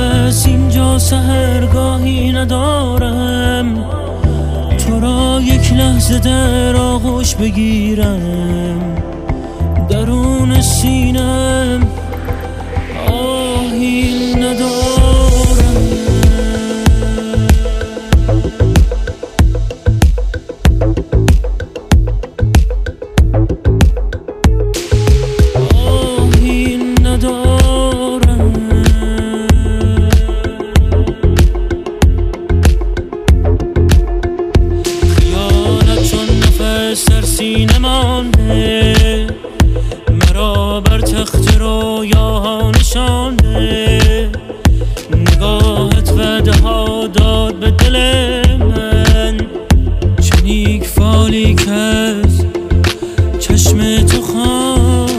نفس اینجا سحرگاهی ندارم، تو را یک لحظه در آغوش بگیرم. درون سینم آهی ندارم. آهی ندارم. خیالت چون نفس در سینه مانده، مرا بر تخت رویاها نشانده. نگاهت وعده ها داد به دل من، چنین فالی که از چشم تو خوابیده.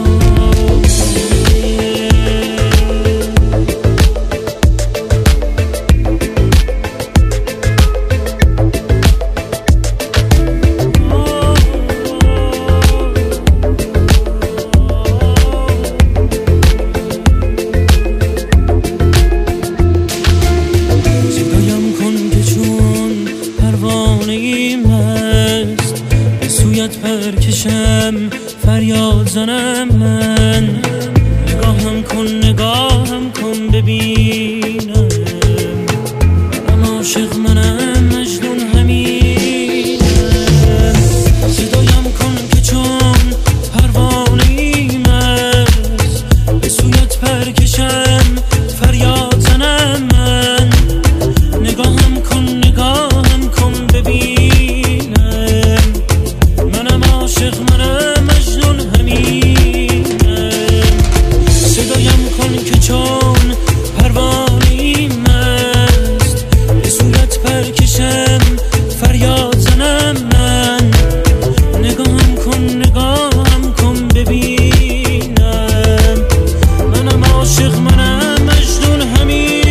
پرکشم فریاد زنم من، نگاهم کن ببینم. منم عاشق، منم مجنون، همینم. صدایم کن که چون پروانه‌ای مست، به سویت پرکشم فریاد زنم من. نگاهم کن ببینم. عاشق، منم مجنون، همینم. صدایم کن که چون پروانه‌ای مست، به صورت پرکشم فریاد زنم من. نگاهم کن ببینم. منم عاشق، منم مجنون، همینم.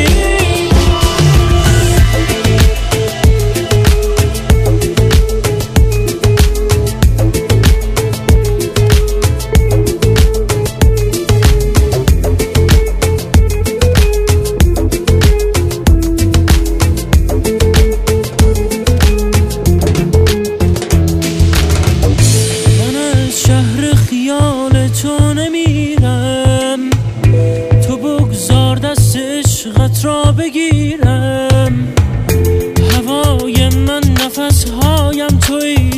تو نمیرم، تو بگذار دست عشقت را بگیرم. هوای من، نفس هایم تویی،